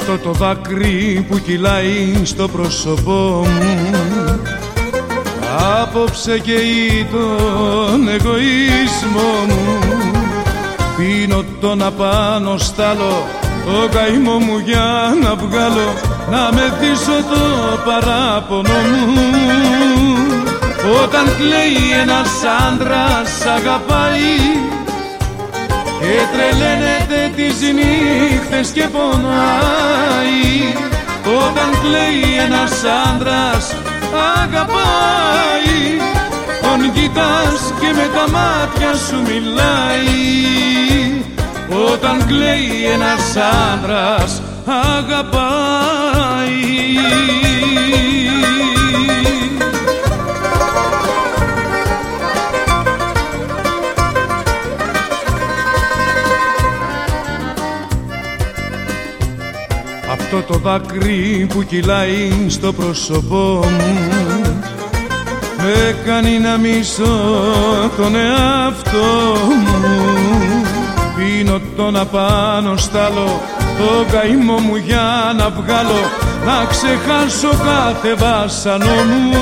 Αυτό το δάκρυ που κυλάει στο πρόσωπό μου απόψε καίει τον εγωισμό μου. Πίνω τον απάνω στάλο το καημό μου για να βγάλω, να μεθύσω το παράπονο μου. Όταν κλαίει ένας άντρας αγαπάει και τρελαίνεται τις νύχτες και πονάει. Όταν κλαίει ένας άντρας αγαπάει, τον κοιτάς και με τα μάτια σου μιλάει. Όταν κλαίει ένας άντρας αγαπάει. Αυτό το δάκρυ που κυλάει στο πρόσωπό μου με κάνει να μισώ τον εαυτό μου. Πίνω τον απάνω στάλο το καημό μου για να βγάλω, να ξεχάσω κάθε βάσανο μου.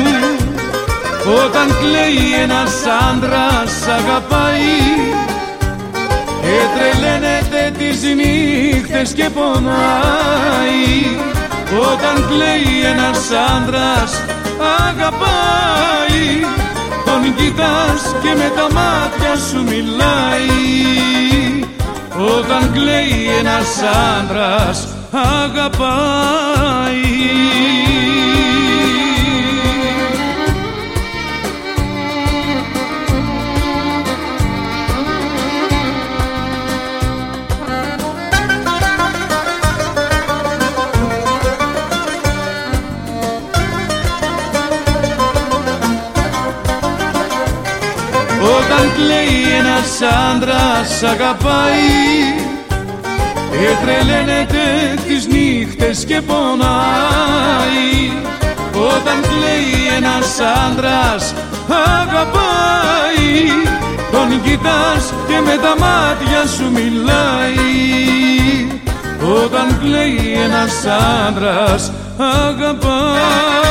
Όταν κλαίει ένας άντρας αγαπάει και τρελαίνεται τις νύχτες και πονάει. Όταν κλαίει ένας άντρας αγαπάει, τον κοιτάς και με τα μάτια σου μιλάει. Όταν κλαίει ένας άντρας αγαπάει. Όταν κλαίει ένας άντρας αγαπάει και τρελαίνεται τις νύχτες και πονάει. Όταν κλαίει ένας άντρας αγαπάει, τον κοιτάς και με τα μάτια σου μιλάει. Όταν κλαίει ένας άντρας αγαπάει.